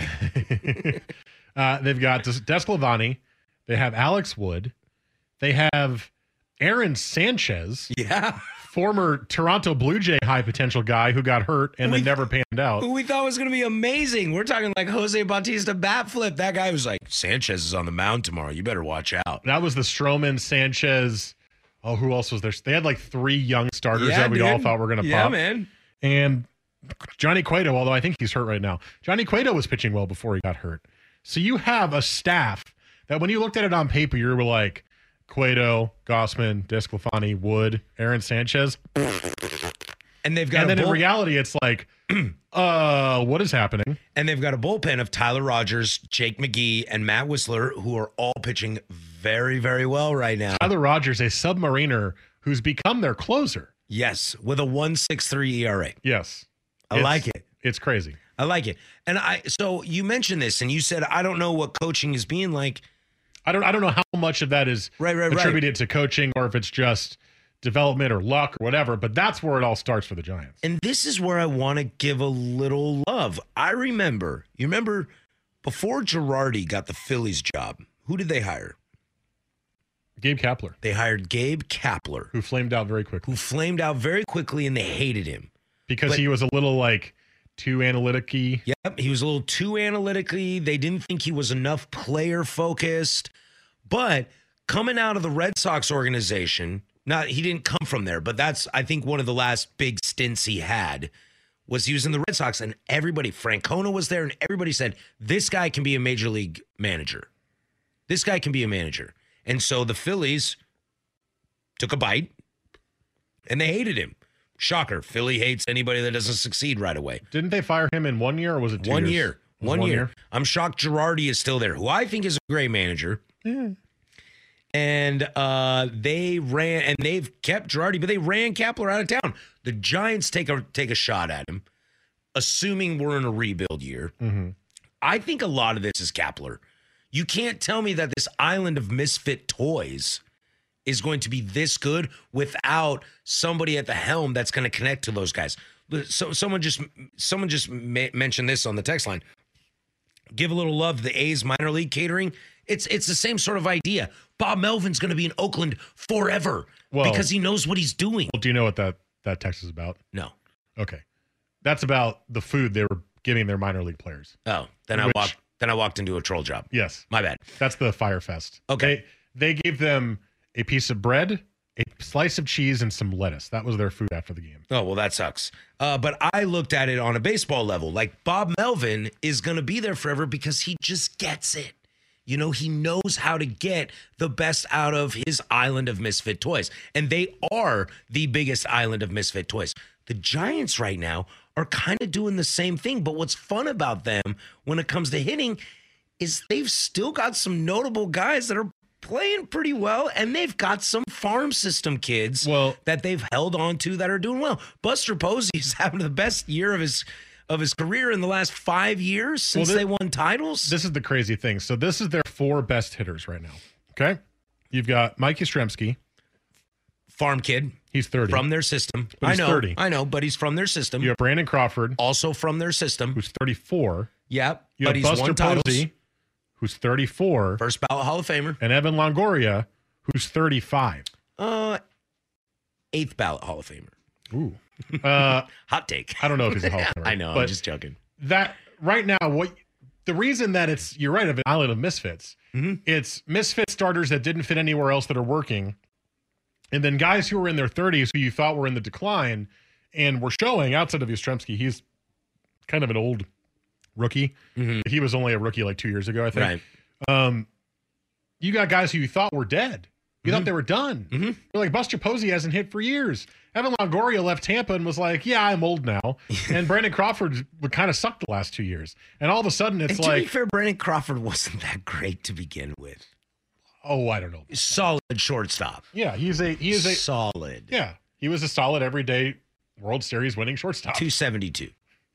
uh, they've got Des- DeSclafani. They have Alex Wood. They have Aaron Sanchez. Yeah. Former Toronto Blue Jay high potential guy who got hurt and we, then never panned out. Who we thought was going to be amazing. We're talking like Jose Bautista bat flip. That guy was like, Sanchez is on the mound tomorrow. You better watch out. That was the Stroman, Sanchez. Oh, who else was there? They had like three young starters yeah, that we dude. all thought were going to yeah, pop. Yeah, man. And Johnny Cueto, although I think he's hurt right now. Johnny Cueto was pitching well before he got hurt. So you have a staff that when you looked at it on paper, you were like, Cueto, Gossman, DeSclafani, Wood, Aaron Sanchez. And they've got And a then bull- in reality, it's like, uh, what is happening? And they've got a bullpen of Tyler Rogers, Jake McGee, and Matt Whistler, who are all pitching very, very well right now. Tyler Rogers, a submariner who's become their closer. Yes, with a one point six three E R A. Yes. I It's, like it. It's crazy. I like it. And I so you mentioned this and you said I don't know what coaching is being like. I don't I don't know how much of that is right, right, attributed right. to coaching or if it's just development or luck or whatever, but that's where it all starts for the Giants. And this is where I want to give a little love. I remember, you remember before Girardi got the Phillies job, who did they hire? Gabe Kapler. They hired Gabe Kapler. Who flamed out very quickly. Who flamed out very quickly, and they hated him. Because but, he was a little, like, too analytic-y. Yep, he was a little too analytic-y. They didn't think he was enough player-focused. But coming out of the Red Sox organization, not he didn't come from there, but that's, I think, one of the last big stints he had was he was in the Red Sox, and everybody, Francona was there, and everybody said, this guy can be a major league manager. This guy can be a manager. And so the Phillies took a bite, and they hated him. Shocker. Philly hates anybody that doesn't succeed right away. Didn't they fire him in one year, or was it two one years? year? One, one year. year. I'm shocked Girardi is still there, who I think is a great manager. Yeah. And uh, they ran, and they've kept Girardi, but they ran Kapler out of town. The Giants take a take a shot at him, assuming we're in a rebuild year. Mm-hmm. I think a lot of this is Kapler. You can't tell me that this island of misfit toys is going to be this good without somebody at the helm that's going to connect to those guys. So someone just someone just ma- mentioned this on the text line. Give a little love to the A's minor league catering. It's it's the same sort of idea. Bob Melvin's going to be in Oakland forever well, because he knows what he's doing. Well, do you know what that, that text is about? No. Okay. That's about the food they were giving their minor league players. Oh, then I Which, walked then I walked into a troll job. Yes. My bad. That's the Fire Fest. Okay. They, they gave them a piece of bread, a slice of cheese, and some lettuce. That was their food after the game. Oh, well, that sucks. Uh, but I looked at it on a baseball level. Like, Bob Melvin is going to be there forever because he just gets it. You know, he knows how to get the best out of his island of misfit toys. And they are the biggest island of misfit toys. The Giants right now are kind of doing the same thing. But what's fun about them when it comes to hitting is they've still got some notable guys that are playing pretty well, and they've got some farm system kids well, that they've held on to that are doing well. Buster Posey's having the best year of his of his career in the last five years since well, this, they won titles. This is the crazy thing. So this is their four best hitters right now. Okay, you've got Mike Yastrzemski, farm kid. He's thirty from their system. But he's I know, thirty. I know, but he's from their system. You have Brandon Crawford, also from their system, who's thirty-four. Yep, you but have he's Buster won titles. Posey, who's thirty-four, first ballot Hall of Famer, and Evan Longoria, who's thirty-five. Uh, eighth ballot Hall of Famer. Ooh, uh, hot take. I don't know if he's a Hall of Famer. I know. I'm just joking. That right now, what the reason that it's you're right of an island of misfits. Mm-hmm. It's misfit starters that didn't fit anywhere else that are working, and then guys who are in their thirties who you thought were in the decline and were showing outside of Yastrzemski. He's kind of an old rookie. Mm-hmm. He was only a rookie like two years ago, I think. Right. Um, you got guys who you thought were dead. You mm-hmm. thought they were done. Mm-hmm. You're like, Buster Posey hasn't hit for years. Evan Longoria left Tampa and was like, yeah, I'm old now. And Brandon Crawford would kind of sucked the last two years. And all of a sudden it's and to like. be fair, Brandon Crawford wasn't that great to begin with. Oh, I don't know. Solid shortstop. Yeah, he's a he is a solid. Yeah. He was a solid everyday World Series winning shortstop. two seventy-two.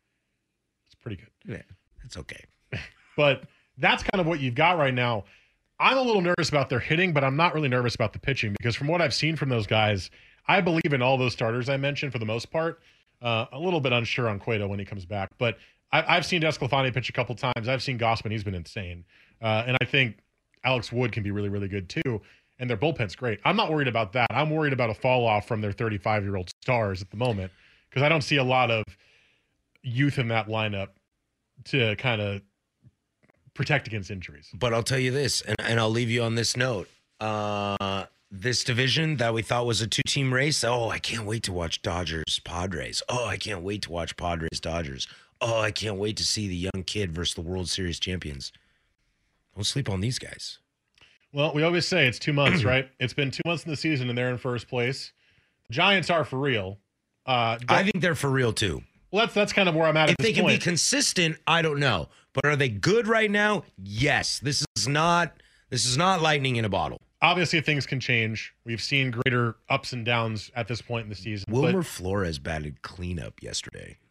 It's pretty good. Yeah, that's okay. But that's kind of what you've got right now. I'm a little nervous about their hitting, but I'm not really nervous about the pitching because from what I've seen from those guys, I believe in all those starters I mentioned for the most part. Uh, a little bit unsure on Cueto when he comes back, but I, I've seen Desclafani pitch a couple times. I've seen Gausman. He's been insane. Uh, and I think Alex Wood can be really, really good too. And their bullpen's great. I'm not worried about that. I'm worried about a fall off from their thirty-five-year-old stars at the moment because I don't see a lot of youth in that lineup to kind of protect against injuries. But I'll tell you this, and, and I'll leave you on this note. Uh, this division that we thought was a two-team race, oh, I can't wait to watch Dodgers-Padres. Oh, I can't wait to watch Padres-Dodgers. Oh, I can't wait to see the young kid versus the World Series champions. Don't sleep on these guys. Well, we always say it's two months, right? It's been two months in the season, and they're in first place. The Giants are for real. Uh, I think they're for real, too. Well, that's, that's kind of where I'm at if at this they can point. be consistent, I don't know. But are they good right now? Yes. This is not this is not lightning in a bottle. Obviously, things can change. We've seen greater ups and downs at this point in the season. Wilmer but, Flores batted cleanup yesterday.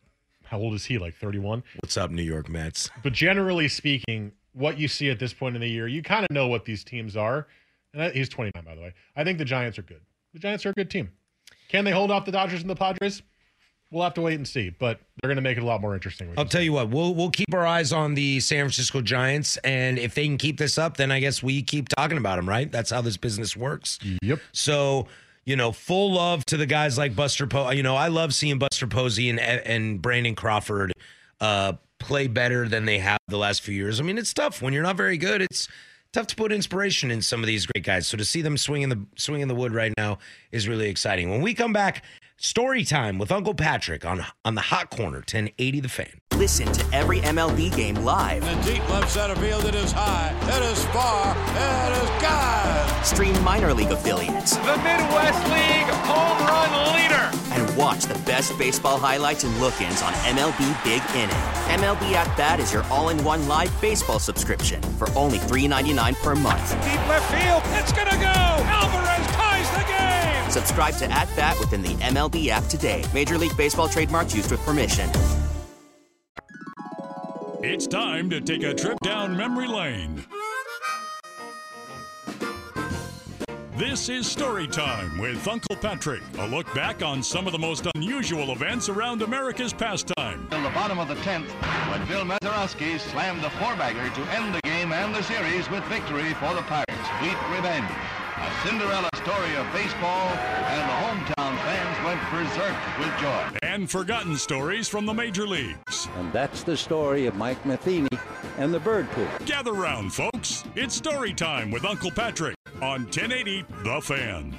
how old is he? Like thirty-one? What's up, New York Mets? But generally speaking, what you see at this point in the year, you kind of know what these teams are. And that, he's twenty-nine, by the way. I think the Giants are good. The Giants are a good team. Can they hold off the Dodgers and the Padres? We'll have to wait and see, but they're going to make it a lot more interesting. I'll tell you what, we'll we'll keep our eyes on the San Francisco Giants, and if they can keep this up, then I guess we keep talking about them, right? That's how this business works. Yep. So, you know, full love to the guys like Buster Posey. You know, I love seeing Buster Posey and and Brandon Crawford uh, play better than they have the last few years. I mean, it's tough when you're not very good. It's tough to put inspiration in some of these great guys. So to see them swing in the swing in the wood right now is really exciting. When we come back, story time with Uncle Patrick on on the Hot Corner, ten eighty The Fan. Listen to every M L B game live. In the deep left center field, it is high, it is far, it is gone. Stream minor league affiliates. The Midwest League home run leader. And watch the best baseball highlights and look-ins on M L B Big Inning. M L B At Bat is your all-in-one live baseball subscription for only three dollars and ninety-nine cents per month. Deep left field, it's gonna go. Alvarez ties the game. Subscribe to At Bat within the M L B app today. Major League Baseball trademarks used with permission. It's time to take a trip down memory lane. This is Story Time with Uncle Patrick. A look back on some of the most unusual events around America's pastime. Till the bottom of the tenth, when Bill Mazeroski slammed the four-bagger to end the game and the series with victory for the Pirates. Sweet revenge. A Cinderella story of baseball, and the hometown fans went berserk with joy. And forgotten stories from the major leagues. And that's the story of Mike Matheny and the bird poop. Gather round, folks. It's Story Time with Uncle Patrick on ten eighty The Fan.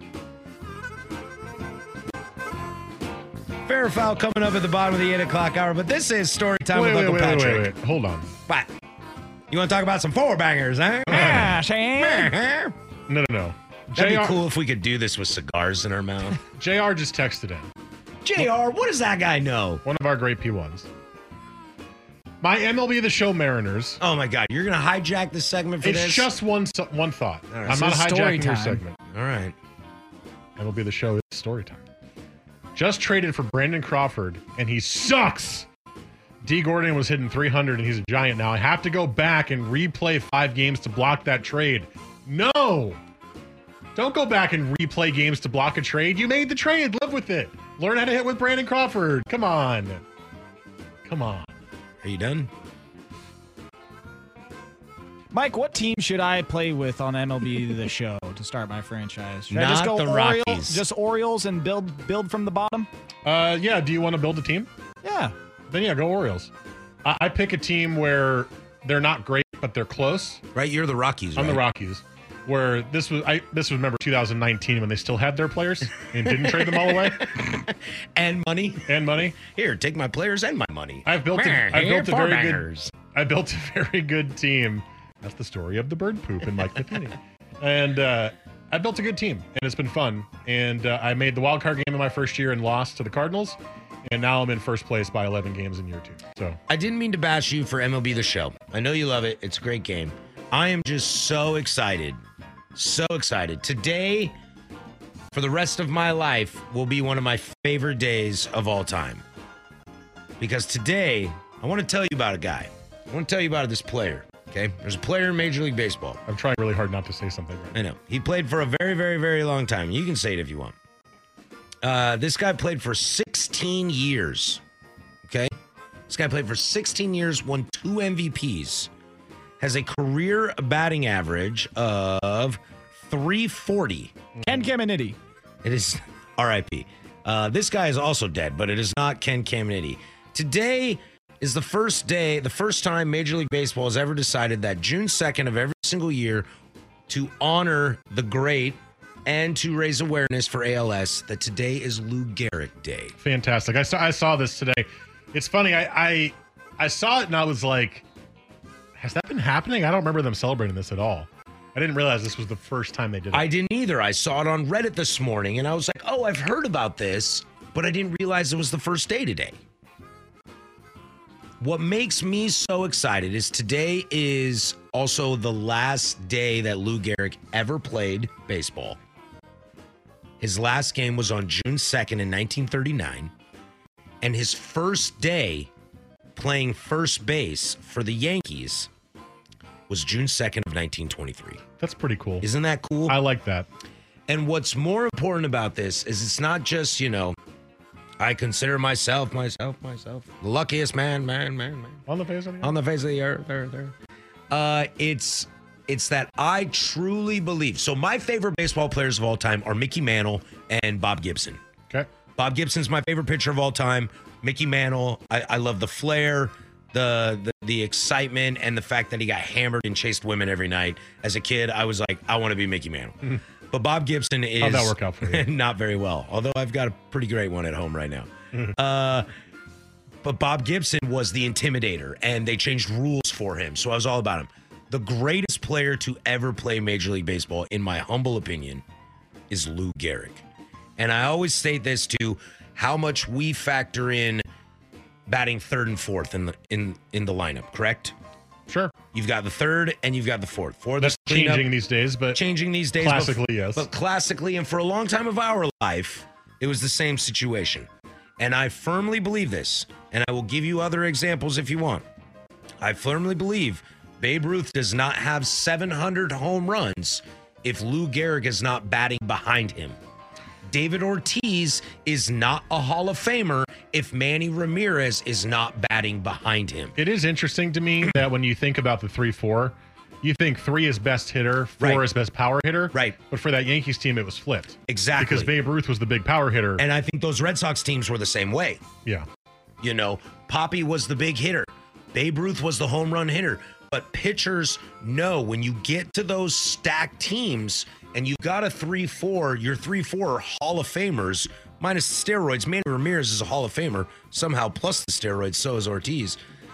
Fair or foul coming up at the bottom of the eight o'clock hour, but this is Story Time wait, with wait, Uncle wait, Patrick. Wait, wait, wait. Hold on. What? You want to talk about some four bangers, huh? Yeah, Shane. No, no, no. That'd J R, be cool if we could do this with cigars in our mouth. J R just texted in. J R, what does that guy know? One of our great P ones. My M L B The Show Mariners. Oh, my God. You're going to hijack this segment for it's this? It's just one one thought. Right, I'm so not hijacking your time. segment. All right. M L B The Show is story time. Just traded for Brandon Crawford, and he sucks. D. Gordon was hitting three hundred, and he's a giant now. I have to go back and replay five games to block that trade. No. Don't go back and replay games to block a trade. You made the trade. Live with it. Learn how to hit with Brandon Crawford. Come on. Come on. Are you done? Mike, what team should I play with on M L B The Show to start my franchise? Should Not I just go the Orioles, Rockies. just Orioles and build build from the bottom? Uh, yeah. Do you want to build a team? Yeah. Then yeah, go Orioles. I, I pick a team where they're not great, but they're close. Right, you're the Rockies, I'm right? the Rockies. Where this was, I this was remember two thousand nineteen when they still had their players and didn't trade them all away. And money. And money. Here, take my players and my money. I've built a, Here, I've built a very bangers. good I built a very good team. That's the story of the bird poop and Mike Matheny. And uh, I built a good team, and it's been fun. And uh, I made the wild card game in my first year and lost to the Cardinals. And now I'm in first place by eleven games in year two. So I didn't mean to bash you for M L B The Show. I know you love it. It's a great game. I am just so excited. So excited. Today, for the rest of my life, will be one of my favorite days of all time. Because today, I want to tell you about a guy. I want to tell you about this player. Okay? There's a player in Major League Baseball. I'm trying really hard not to say something right I know. He played for a very, very, very long time. You can say it if you want. Uh, this guy played for sixteen years. Okay? This guy played for sixteen years, won two M V Ps, has a career batting average of three forty. Ken Caminiti. It is R I P. Uh, this guy is also dead, but it is not Ken Caminiti. Today is the first day, the first time Major League Baseball has ever decided that June second of every single year to honor the great and to raise awareness for A L S that today is Lou Gehrig Day. Fantastic. I saw I saw this today. It's funny. I I, I saw it and I was like, has that been happening? I don't remember them celebrating this at all. I didn't realize this was the first time they did it. I didn't either. I saw it on Reddit this morning and I was like, oh, I've heard about this, but I didn't realize it was the first day today. What makes me so excited is today is also the last day that Lou Gehrig ever played baseball. His last game was on June second in nineteen thirty-nine. And his first day playing first base for the Yankees was June second of nineteen twenty-three. That's pretty cool. Isn't that cool? I like that. And what's more important about this is it's not just, you know, I consider myself, myself, myself, the luckiest man, man, man, man. On the face of the earth. On the face of the earth, there, there. Uh, it's, it's that I truly believe. So my favorite baseball players of all time are Mickey Mantle and Bob Gibson. Okay. Bob Gibson's my favorite pitcher of all time. Mickey Mantle, I, I love the flair, the, the the excitement, and the fact that he got hammered and chased women every night. As a kid, I was like, I want to be Mickey Mantle. Mm-hmm. But Bob Gibson is... How'd that work out for you? Not very well, although I've got a pretty great one at home right now. Mm-hmm. Uh, but Bob Gibson was the intimidator, and they changed rules for him, so I was all about him. The greatest player to ever play Major League Baseball, in my humble opinion, is Lou Gehrig. And I always state this to how much we factor in batting third and fourth in the in in the lineup, correct? Sure. You've got the third and you've got the fourth. For That's the cleanup, changing these days, but changing these days. classically, but, yes. But classically, and for a long time of our life, it was the same situation. And I firmly believe this, and I will give you other examples if you want. I firmly believe Babe Ruth does not have seven hundred home runs if Lou Gehrig is not batting behind him. David Ortiz is not a Hall of Famer if Manny Ramirez is not batting behind him. It is interesting to me that when you think about the three four, you think three is best hitter, four Right. is best power hitter. Right. But for that Yankees team, it was flipped. Exactly. Because Babe Ruth was the big power hitter. And I think those Red Sox teams were the same way. Yeah. You know, Poppy was the big hitter. Babe Ruth was the home run hitter. But pitchers know when you get to those stacked teams and you've got a three four, your three four are Hall of Famers, minus the steroids. Manny Ramirez is a Hall of Famer, somehow, plus the steroids, so is Ortiz.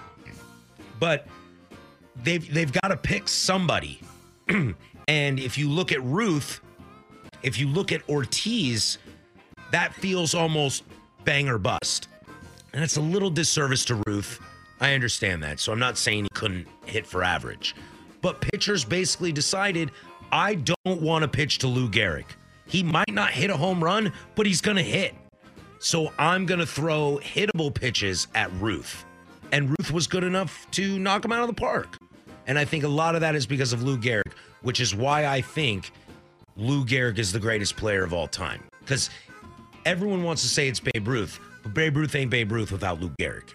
But they've, they've got to pick somebody. And if you look at Ruth, if you look at Ortiz, that feels almost bang or bust. And it's a little disservice to Ruth. I understand that. So I'm not saying he couldn't hit for average. But pitchers basically decided, I don't want to pitch to Lou Gehrig. He might not hit a home run, but he's going to hit. So I'm going to throw hittable pitches at Ruth. And Ruth was good enough to knock him out of the park. And I think a lot of that is because of Lou Gehrig, which is why I think Lou Gehrig is the greatest player of all time. Because everyone wants to say it's Babe Ruth, but Babe Ruth ain't Babe Ruth without Lou Gehrig.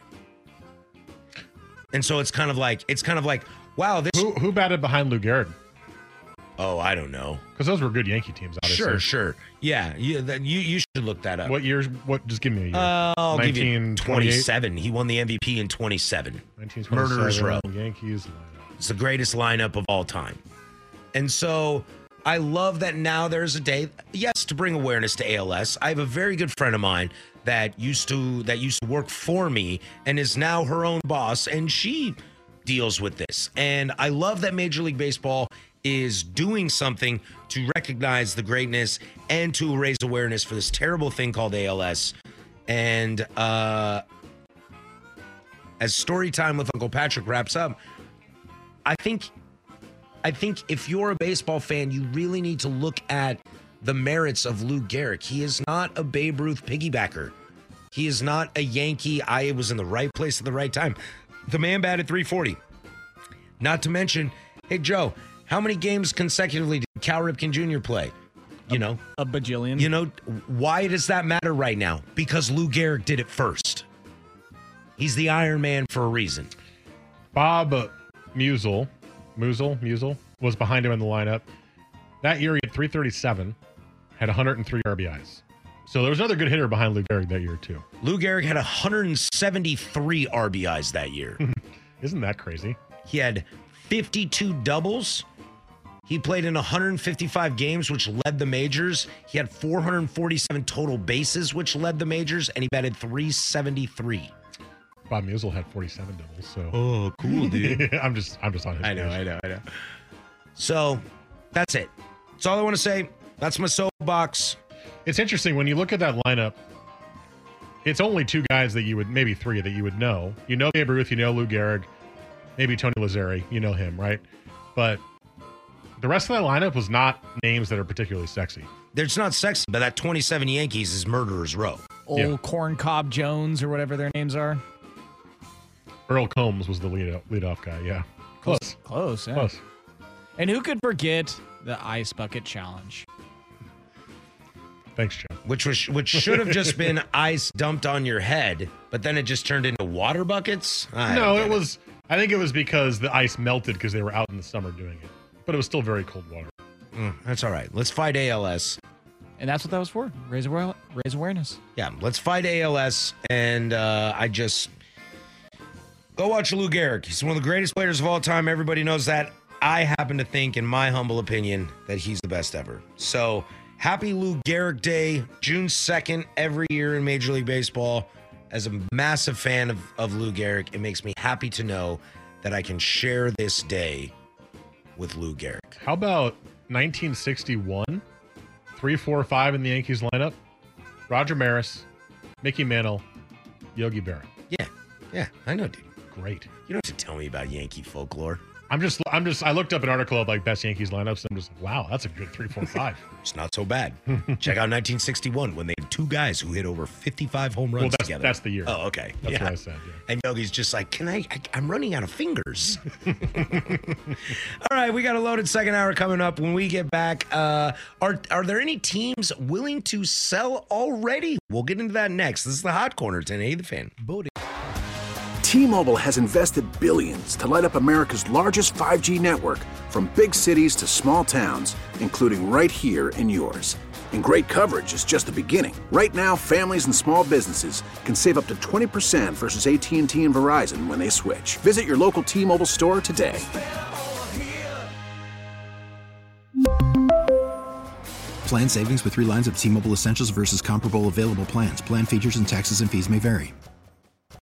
And so it's kind of like, it's kind of like, wow, this... Who, who batted behind Lou Gehrig? Oh, I don't know. Because those were good Yankee teams, obviously. Sure, sure. Yeah, you, that, you you should look that up. What years? What? Just give me a year. Uh, I'll give you nineteen twenty-eight? twenty-seven. He won the M V P in twenty-seven. nineteen twenty-seven. Murderers Row. Yankees. It's the greatest lineup of all time. And so I love that now there's a day, yes, to bring awareness to A L S. I have a very good friend of mine that used to that used to work for me and is now her own boss, and she deals with this. And I love that Major League Baseball is doing something to recognize the greatness and to raise awareness for this terrible thing called A L S. And uh, as Story Time with Uncle Patrick wraps up, I think I think if you're a baseball fan, you really need to look at the merits of Lou Gehrig. He is not a Babe Ruth piggybacker. He is not a Yankee. I was in the right place at the right time. The man batted three forty. Not to mention, hey, Joe, how many games consecutively did Cal Ripken Junior play? You know, a bajillion. You know, why does that matter right now? Because Lou Gehrig did it first. He's the Iron Man for a reason. Bob Musial, Musial, Musial was behind him in the lineup. That year, he had three thirty-seven, had one hundred three R B Is. So there was another good hitter behind Lou Gehrig that year, too. Lou Gehrig had one hundred seventy-three R B Is that year. Isn't that crazy? He had fifty-two doubles. He played in one hundred fifty-five games, which led the majors. He had four hundred forty-seven total bases, which led the majors, and he batted three seventy-three. Bob Musial had forty-seven doubles. So oh, cool, dude. I'm just, I'm just on his. I know, page. I know, I know. So that's it. That's all I want to say. That's my soapbox. It's interesting when you look at that lineup. It's only two guys that you would, maybe three that you would know. You know Babe Ruth, you know Lou Gehrig, maybe Tony Lazzeri, you know him, right? But the rest of that lineup was not names that are particularly sexy. It's not sexy, but that twenty-seven Yankees is Murderers Row. Old Yeah. Corn Cob Jones or whatever their names are. Earl Combs was the lead lead off guy. Yeah, close, Close, yeah. close. And who could forget the Ice Bucket Challenge? Thanks, Joe. Which was which should have just been ice dumped on your head, but then it just turned into water buckets. I no, don't it get was. I think it was because the ice melted because they were out in the summer doing it, but it was still very cold water. Mm, that's all right. Let's fight A L S. And that's what that was for. Raise, aware- raise awareness. Yeah, let's fight A L S. And uh, I just go watch Lou Gehrig. He's one of the greatest players of all time. Everybody knows that. I happen to think, in my humble opinion, that he's the best ever. So happy Lou Gehrig Day, June second, every year in Major League Baseball. As a massive fan of, of Lou Gehrig, it makes me happy to know that I can share this day with Lou Gehrig. How about nineteen sixty-one? Three, four, five in the Yankees lineup. Roger Maris, Mickey Mantle, Yogi Berra. Yeah, yeah, I know, dude. Great. You don't have to tell me about Yankee folklore. I'm just, I'm just, I looked up an article of like best Yankees lineups. And I'm just like, wow, that's a good three, four, five. It's not so bad. Check out nineteen sixty-one when they had two guys who hit over fifty-five home runs Well, that's- together. that's the year. Oh, okay. That's yeah. what I said, yeah. And Yogi's just like, can I, I I'm running out of fingers. All right, we got a loaded second hour coming up. When we get back, uh, are are there any teams willing to sell already? We'll get into that next. This is the Hot Corner, ten eighty The Fan. T-Mobile has invested billions to light up America's largest five G network, from big cities to small towns, including right here in yours. And great coverage is just the beginning. Right now, families and small businesses can save up to twenty percent versus A T and T and Verizon when they switch. Visit your local T-Mobile store today. Plan savings with three lines of T-Mobile Essentials versus comparable available plans. Plan features and taxes and fees may vary.